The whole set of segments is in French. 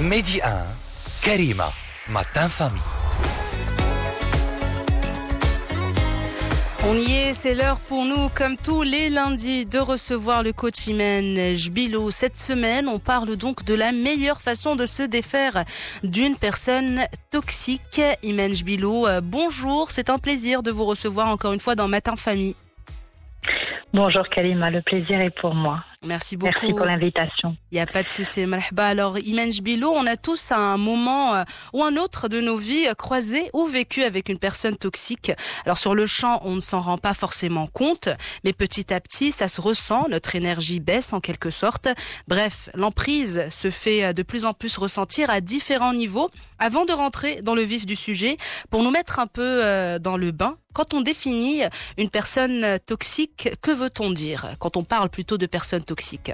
Midi 1, Karima, Matin Famille. On y est, c'est l'heure pour nous, comme tous les lundis, de recevoir le coach Imen Jbilo. Cette semaine, on parle donc de la meilleure façon de se défaire d'une personne toxique. Imen Jbilo, bonjour, c'est un plaisir de vous recevoir encore une fois dans Matin Famille. Bonjour Karima, le plaisir est pour moi. Merci beaucoup. Merci pour l'invitation. Il n'y a pas de souci, marhaba. Alors, Imen Jbilo, on a tous à un moment ou un autre de nos vies croisé ou vécu avec une personne toxique. Alors, sur le champ, on ne s'en rend pas forcément compte, mais petit à petit, ça se ressent, notre énergie baisse en quelque sorte. Bref, l'emprise se fait de plus en plus ressentir à différents niveaux. Avant de rentrer dans le vif du sujet, pour nous mettre un peu dans le bain, quand on définit une personne toxique, que veut-on dire quand on parle plutôt de personnes toxiques?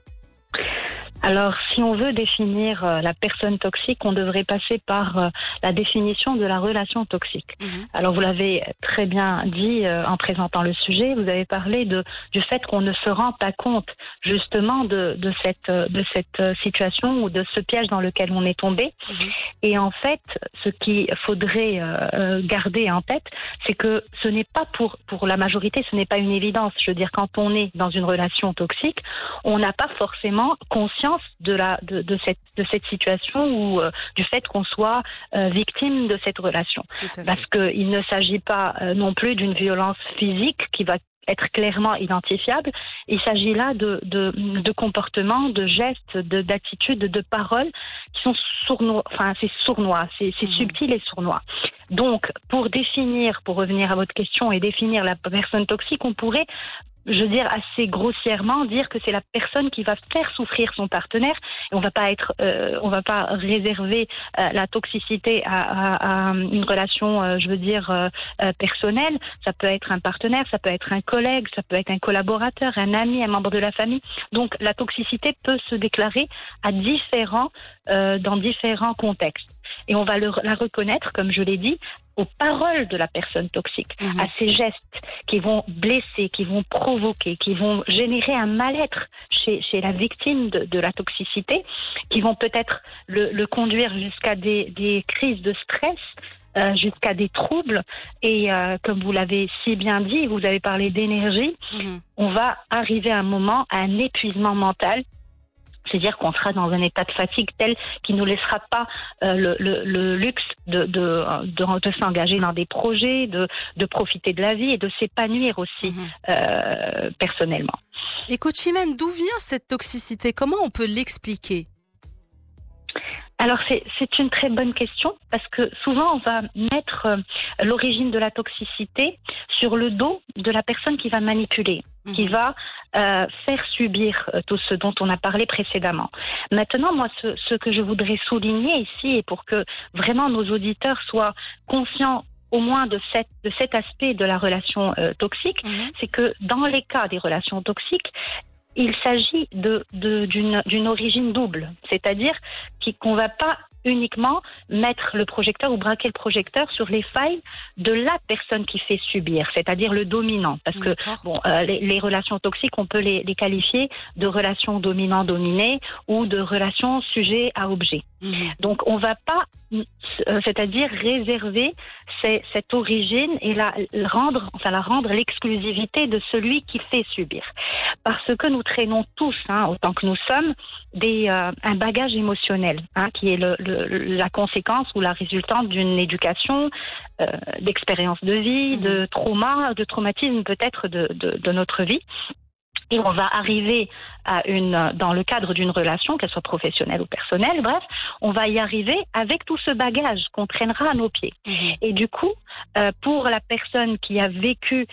Alors, si on veut définir la personne toxique, on devrait passer par la définition de la relation toxique. Alors, vous l'avez très bien dit en présentant le sujet, vous avez parlé du fait qu'on ne se rend pas compte justement de cette situation ou de ce piège dans lequel on est tombé. Et en fait, ce qu'il faudrait garder en tête, c'est que ce n'est pas pour la majorité, ce n'est pas une évidence. Je veux dire, quand on est dans une relation toxique, on n'a pas forcément conscience de cette situation ou du fait qu'on soit victime de cette relation. Parce qu'il ne s'agit pas non plus d'une violence physique qui va être clairement identifiable. Il s'agit là de comportements, de gestes, d'attitudes, de paroles qui sont sournois, c'est sournois, c'est subtil et sournois. Donc, pour revenir à votre question et définir la personne toxique, on pourrait, je veux dire assez grossièrement, dire que c'est la personne qui va faire souffrir son partenaire. Et on va pas réserver la toxicité à une relation, personnelle. Ça peut être un partenaire, ça peut être un collègue, ça peut être un collaborateur, un ami, un membre de la famille. Donc la toxicité peut se déclarer dans différents contextes. Et on va la reconnaître, comme je l'ai dit, aux paroles de la personne toxique, à ces gestes qui vont blesser, qui vont provoquer, qui vont générer un mal-être chez la victime de la toxicité, qui vont peut-être le conduire jusqu'à des crises de stress, jusqu'à des troubles. Et comme vous l'avez si bien dit, vous avez parlé d'énergie, on va arriver à un moment, à un épuisement mental. C'est-à-dire qu'on sera dans un état de fatigue tel qu'il ne nous laissera pas le luxe de s'engager dans des projets, de profiter de la vie et de s'épanouir aussi personnellement. Et coach Imen, d'où vient cette toxicité? Comment on peut l'expliquer? Alors c'est une très bonne question parce que souvent on va mettre l'origine de la toxicité sur le dos de la personne qui va manipuler, qui va faire subir tout ce dont on a parlé précédemment. Maintenant, moi, ce que je voudrais souligner ici, et pour que vraiment nos auditeurs soient conscients au moins de cet aspect de la relation toxique, c'est que dans les cas des relations toxiques, il s'agit d'une origine double, c'est-à-dire qu'on va pas uniquement mettre le projecteur ou braquer le projecteur sur les failles de la personne qui fait subir, c'est-à-dire le dominant. Parce que les relations toxiques, on peut les qualifier de relations dominant-dominé ou de relations sujet à objet. Donc on va pas, c'est-à-dire réserver cette origine et la rendre l'exclusivité de celui qui fait subir. Parce que nous traînons tous, autant que nous sommes, un bagage émotionnel, qui est la conséquence ou la résultante d'une éducation, d'expérience de vie, de trauma, de traumatisme peut-être de notre vie. Et on va arriver dans le cadre d'une relation, qu'elle soit professionnelle ou personnelle, bref, on va y arriver avec tout ce bagage qu'on traînera à nos pieds. Et du coup, pour la personne qui a vécu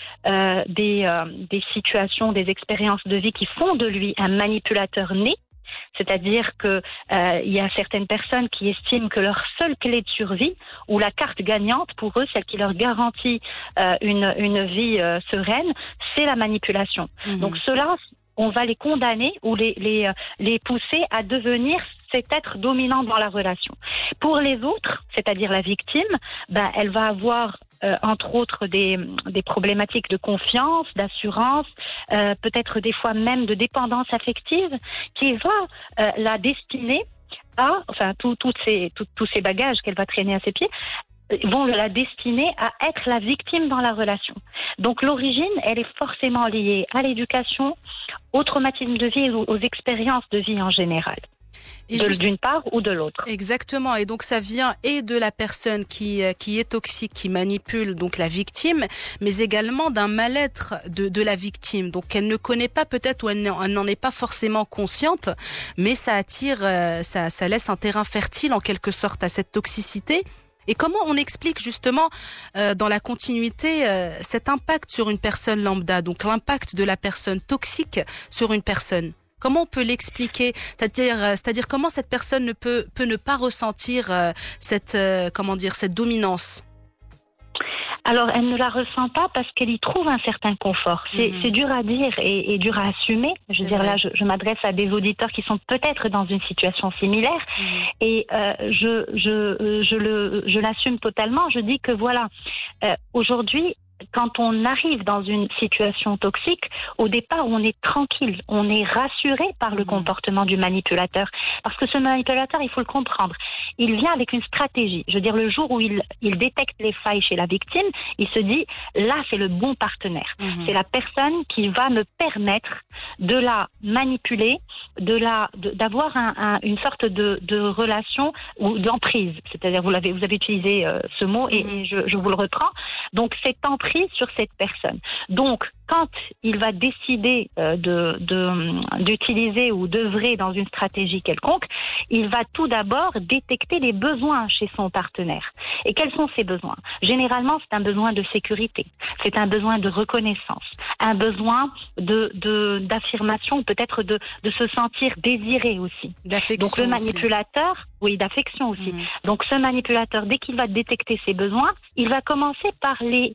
des situations, des expériences de vie qui font de lui un manipulateur né, c'est-à-dire que il y a certaines personnes qui estiment que leur seule clé de survie ou la carte gagnante pour eux, celle qui leur garantit une vie sereine, c'est la manipulation. Donc ceux-là, on va les condamner ou les pousser à devenir cet être dominant dans la relation. Pour les autres, c'est-à-dire la victime, elle va avoir entre autres des problématiques de confiance, d'assurance, peut-être des fois même de dépendance affective, qui va la destiner tous ces bagages qu'elle va traîner à ses pieds, vont la destiner à être la victime dans la relation. Donc l'origine, elle est forcément liée à l'éducation, au traumatisme de vie et aux expériences de vie en général. D'une part ou de l'autre. Exactement. Et donc ça vient et de la personne qui est toxique, qui manipule donc la victime, mais également d'un mal-être de la victime. Donc elle ne connaît pas peut-être, ou elle n'en est pas forcément consciente, mais ça attire, ça laisse un terrain fertile en quelque sorte à cette toxicité. Et comment on explique justement dans la continuité cet impact sur une personne lambda, donc l'impact de la personne toxique sur une personne? Comment on peut l'expliquer? C'est-à-dire comment cette personne peut ne pas ressentir cette dominance? Alors, elle ne la ressent pas parce qu'elle y trouve un certain confort. C'est dur à dire et dur à assumer. Je veux dire, là, je m'adresse à des auditeurs qui sont peut-être dans une situation similaire et je l'assume totalement. Je dis que voilà, aujourd'hui, quand on arrive dans une situation toxique, au départ, on est tranquille, on est rassuré par le comportement du manipulateur. Parce que ce manipulateur, il faut le comprendre, il vient avec une stratégie. Je veux dire, le jour où il détecte les failles chez la victime, il se dit, là, c'est le bon partenaire. C'est la personne qui va me permettre de la manipuler, d'avoir une sorte de relation ou d'emprise. C'est-à-dire, vous avez utilisé ce mot et je vous le reprends. Donc, cette emprise sur cette personne. Donc, quand il va décider d'utiliser ou d'œuvrer dans une stratégie quelconque, il va tout d'abord détecter les besoins chez son partenaire. Et quels sont ces besoins? Généralement, c'est un besoin de sécurité, c'est un besoin de reconnaissance, un besoin d'affirmation, peut-être de se sentir désiré aussi. D'affection. Donc le manipulateur, oui, d'affection aussi. Donc ce manipulateur, dès qu'il va détecter ses besoins, il va commencer par y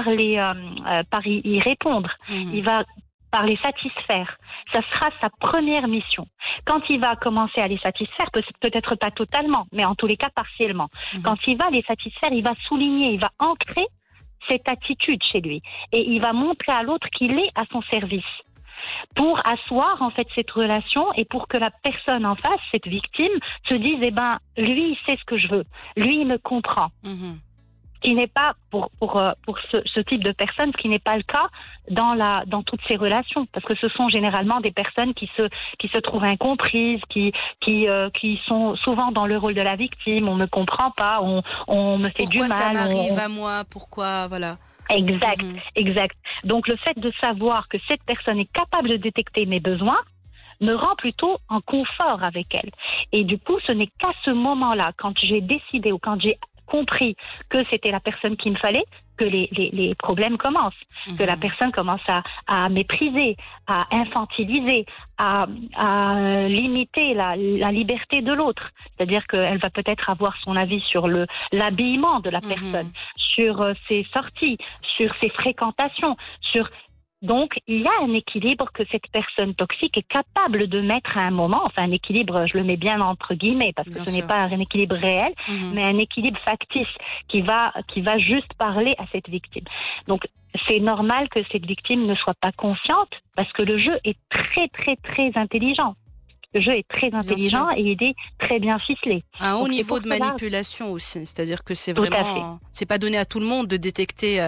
répondre. Il va par les satisfaire. Ça sera sa première mission. Quand il va commencer à les satisfaire, peut-être pas totalement, mais en tous les cas partiellement. Quand il va les satisfaire, il va souligner, il va ancrer cette attitude chez lui. Et il va montrer à l'autre qu'il est à son service. Pour asseoir en fait cette relation et pour que la personne en face, cette victime, se dise, lui, il sait ce que je veux. Lui, il me comprend. Qui n'est pas pour ce type de personnes, ce qui n'est pas le cas dans toutes ces relations, parce que ce sont généralement des personnes qui se trouvent incomprises, qui sont souvent dans le rôle de la victime. On me comprend pas, on me fait pourquoi du mal. Ça m'arrive à moi? Pourquoi voilà. Exact. Donc le fait de savoir que cette personne est capable de détecter mes besoins me rend plutôt en confort avec elle. Et du coup, ce n'est qu'à ce moment-là, quand j'ai décidé ou quand j'ai compris que c'était la personne qu'il me fallait, que les problèmes commencent, que la personne commence à mépriser, à infantiliser, à limiter la liberté de l'autre. C'est-à-dire qu'elle va peut-être avoir son avis sur l'habillement de la personne, sur ses sorties, sur ses fréquentations, Donc, il y a un équilibre que cette personne toxique est capable de mettre à un moment, enfin un équilibre, je le mets bien entre guillemets, parce que ce n'est pas un équilibre réel, mais un équilibre factice qui va juste parler à cette victime. Donc, c'est normal que cette victime ne soit pas consciente, parce que le jeu est très, très, très intelligent. Le jeu est très intelligent et il est très bien ficelé. Un haut niveau de manipulation aussi, c'est-à-dire que c'est vraiment, c'est pas donné à tout le monde de détecter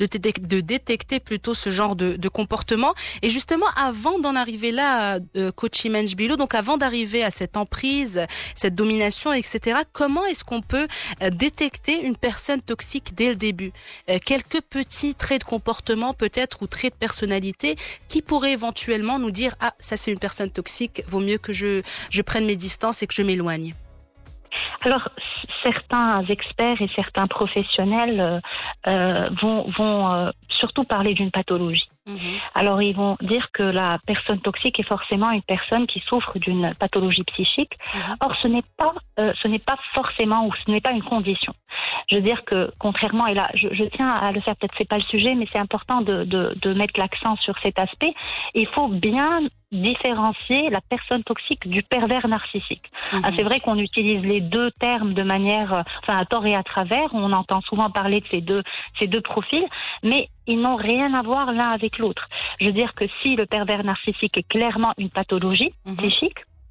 plutôt ce genre de comportement. Et justement, avant d'en arriver là, coach Imenj Bilo, donc avant d'arriver à cette emprise, cette domination, etc., comment est-ce qu'on peut détecter une personne toxique dès le début? Quelques petits traits de comportement peut-être ou traits de personnalité qui pourraient éventuellement nous dire, ah, ça c'est une personne toxique, vaut mieux que je prenne mes distances et que je m'éloigne. Alors, certains experts et certains professionnels vont surtout parler d'une pathologie. Alors, ils vont dire que la personne toxique est forcément une personne qui souffre d'une pathologie psychique. Or, ce n'est pas forcément, ou ce n'est pas une condition. Je veux dire que, contrairement, et là, je tiens à le faire, peut-être c'est pas le sujet, mais c'est important de mettre l'accent sur cet aspect. Il faut bien différencier la personne toxique du pervers narcissique. C'est vrai qu'on utilise les deux termes de manière, à tort et à travers. On entend souvent parler de ces deux profils, mais ils n'ont rien à voir l'un avec l'autre. Je veux dire que si le pervers narcissique est clairement une pathologie psychique,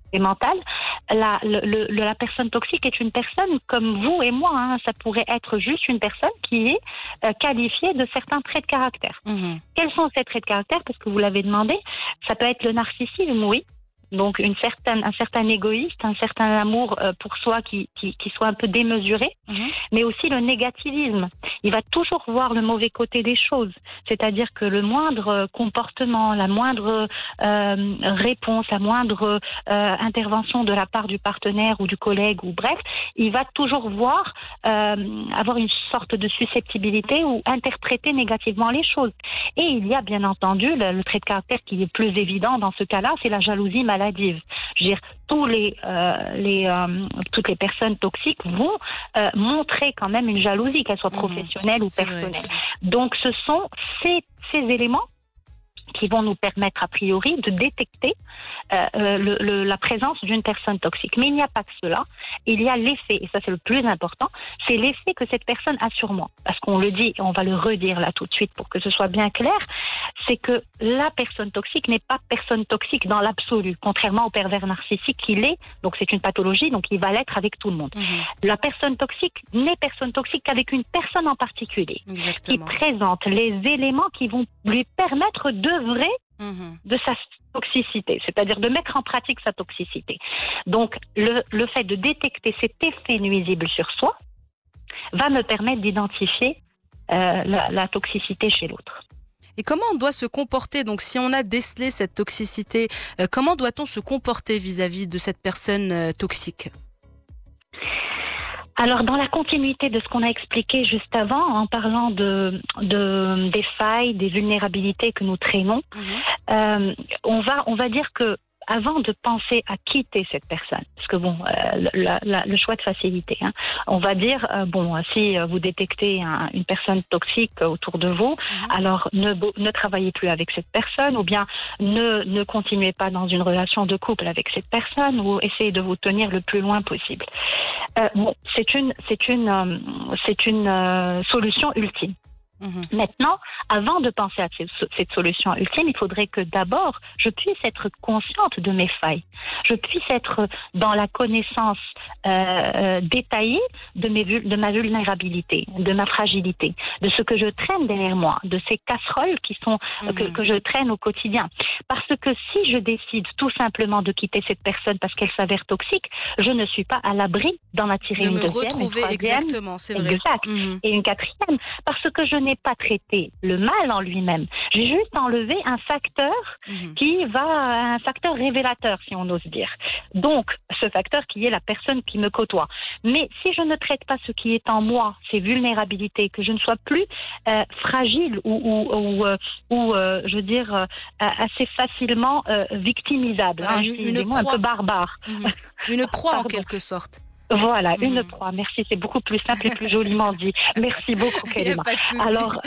et mentale. La personne toxique est une personne comme vous et moi. Hein. Ça pourrait être juste une personne qui est qualifiée de certains traits de caractère. Quels sont ces traits de caractère? Parce que vous l'avez demandé. Ça peut être le narcissisme, oui. Donc un certain égoïsme, un certain amour pour soi qui soit un peu démesuré, mais aussi le négativisme. Il va toujours voir le mauvais côté des choses, c'est-à-dire que le moindre comportement, la moindre réponse, la moindre intervention de la part du partenaire ou du collègue ou bref, il va toujours voir avoir une sorte de susceptibilité ou interpréter négativement les choses. Et il y a bien entendu le trait de caractère qui est plus évident dans ce cas-là, c'est la jalousie maladive. Je veux dire, toutes les personnes toxiques vont montrer quand même une jalousie, qu'elle soit professionnelle ou personnelle. Donc, ce sont ces éléments qui vont nous permettre a priori de détecter la présence d'une personne toxique. Mais il n'y a pas que cela, il y a l'effet, et ça c'est le plus important, c'est l'effet que cette personne a sur moi. Parce qu'on le dit, et on va le redire là tout de suite pour que ce soit bien clair, c'est que la personne toxique n'est pas personne toxique dans l'absolu, contrairement au pervers narcissique qu'il est, donc c'est une pathologie, donc il va l'être avec tout le monde. La personne toxique n'est personne toxique qu'avec une personne en particulier, qui présente les éléments qui vont lui permettre d'œuvrer de sa toxicité, c'est-à-dire de mettre en pratique sa toxicité. Donc, le fait de détecter cet effet nuisible sur soi va me permettre d'identifier la toxicité chez l'autre. Et comment on doit se comporter? Donc, si on a décelé cette toxicité, comment doit-on se comporter vis-à-vis de cette personne toxique? Alors, dans la continuité de ce qu'on a expliqué juste avant, en parlant des failles, des vulnérabilités que nous traînons, on va dire que avant de penser à quitter cette personne, parce que bon, le choix de facilité, hein, on va dire, si vous détectez une personne toxique autour de vous, alors ne travaillez plus avec cette personne, ou bien ne continuez pas dans une relation de couple avec cette personne, ou essayez de vous tenir le plus loin possible. C'est une solution ultime. Maintenant, avant de penser à cette solution ultime, il faudrait que d'abord, je puisse être consciente de mes failles. Je puisse être dans la connaissance détaillée de ma vulnérabilité, de ma fragilité, de ce que je traîne derrière moi, de ces casseroles qui sont que je traîne au quotidien. Parce que si je décide tout simplement de quitter cette personne parce qu'elle s'avère toxique, je ne suis pas à l'abri d'en attirer une deuxième, retrouver, une troisième, exactement, c'est vrai. Exact, et une quatrième, parce que je n'ai pas traité le mal en lui-même. J'ai juste enlevé un facteur un facteur révélateur, si on ose dire. Donc, ce facteur qui est la personne qui me côtoie. Mais si je ne traite pas ce qui est en moi, ces vulnérabilités, que je ne sois plus fragile ou je veux dire assez facilement victimisable, une proie, un peu barbare. Une proie en quelque sorte. Voilà, une proie. Merci, c'est beaucoup plus simple et plus joliment dit. Merci beaucoup, Karima. Alors,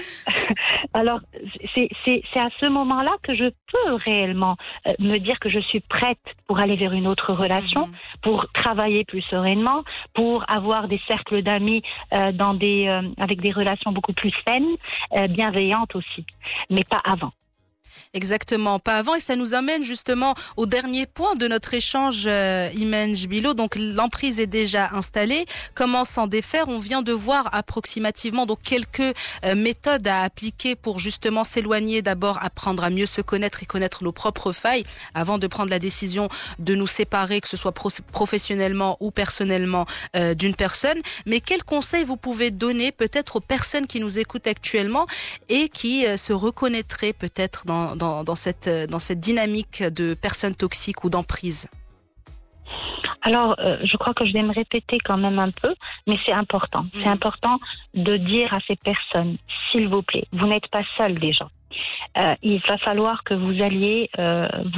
c'est à ce moment-là que je peux réellement me dire que je suis prête pour aller vers une autre relation, pour travailler plus sereinement, pour avoir des cercles d'amis avec des relations beaucoup plus saines, bienveillantes aussi, mais pas avant. Exactement, pas avant. Et ça nous amène justement au dernier point de notre échange, Imen Jbilo. Donc l'emprise est déjà installée. Comment s'en défaire? On vient de voir approximativement donc quelques méthodes à appliquer pour justement s'éloigner, d'abord apprendre à mieux se connaître et connaître nos propres failles avant de prendre la décision de nous séparer, que ce soit professionnellement ou personnellement d'une personne. Mais quels conseils vous pouvez donner peut-être aux personnes qui nous écoutent actuellement et qui se reconnaîtraient peut-être dans cette dynamique de personnes toxiques ou d'emprise? Alors, je crois que je vais me répéter quand même un peu, mais c'est important. C'est important de dire à ces personnes, s'il vous plaît, vous n'êtes pas seuls déjà. Il va falloir que vous alliez,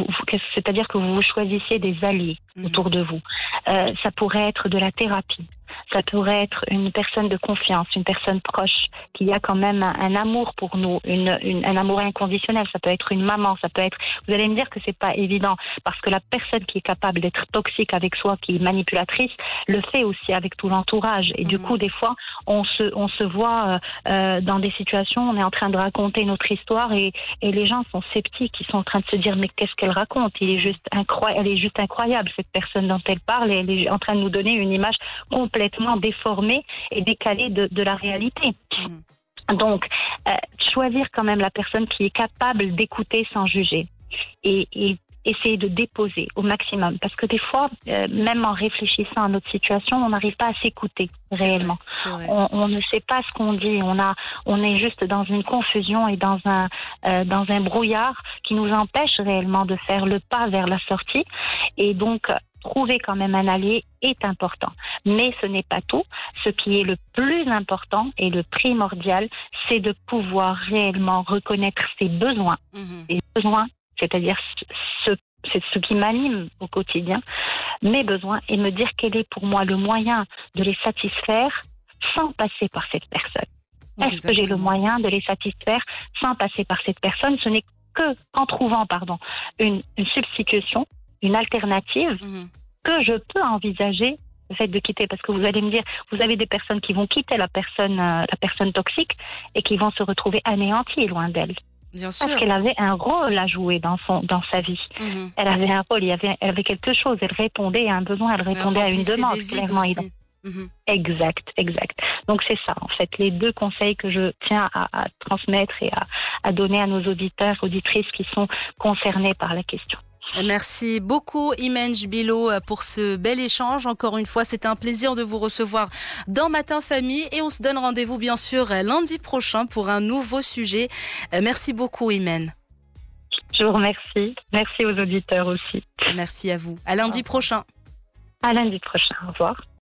c'est-à-dire que vous choisissiez des alliés autour de vous. Ça pourrait être de la thérapie. ça pourrait être une personne de confiance, une personne proche, qui a quand même un amour pour nous, un amour inconditionnel. Ça peut être une maman, ça peut être... Vous allez me dire que c'est pas évident, parce que la personne qui est capable d'être toxique avec soi, qui est manipulatrice, le fait aussi avec tout l'entourage. Et du coup, des fois, on se voit dans des situations, on est en train de raconter notre histoire et les gens sont sceptiques, ils sont en train de se dire mais qu'est-ce qu'elle raconte? Elle est juste incroyable, cette personne dont elle parle, et elle est en train de nous donner une image complètement déformée et décalée de la réalité. Donc, choisir quand même la personne qui est capable d'écouter sans juger et essayer de déposer au maximum. Parce que des fois, même en réfléchissant à notre situation, on n'arrive pas à s'écouter réellement. Vrai. On ne sait pas ce qu'on dit. On est juste dans une confusion et dans un brouillard qui nous empêche réellement de faire le pas vers la sortie. Et donc, trouver quand même un allié est important. Mais ce n'est pas tout. Ce qui est le plus important et le primordial, c'est de pouvoir réellement reconnaître ses besoins. Les besoins, c'est-à-dire c'est ce qui m'anime au quotidien, mes besoins, et me dire quel est pour moi le moyen de les satisfaire sans passer par cette personne. Est-ce que j'ai le moyen de les satisfaire sans passer par cette personne? Ce n'est que en trouvant une substitution, une alternative, que je peux envisager le fait de quitter. Parce que vous allez me dire, vous avez des personnes qui vont quitter la personne toxique et qui vont se retrouver anéanties loin d'elle. Bien sûr. Parce qu'elle avait un rôle à jouer dans sa vie. Elle avait un rôle, elle avait quelque chose, elle répondait à un besoin, elle répondait à une demande, clairement. Exact. Donc c'est ça, en fait, les deux conseils que je tiens à transmettre et à donner à nos auditeurs, auditrices qui sont concernés par la question. Merci beaucoup Imen Jbilo pour ce bel échange. Encore une fois, c'était un plaisir de vous recevoir dans Matin Famille et on se donne rendez-vous bien sûr lundi prochain pour un nouveau sujet. Merci beaucoup Imen. Je vous remercie. Merci aux auditeurs aussi. Merci à vous. À lundi prochain. À lundi prochain. Au revoir.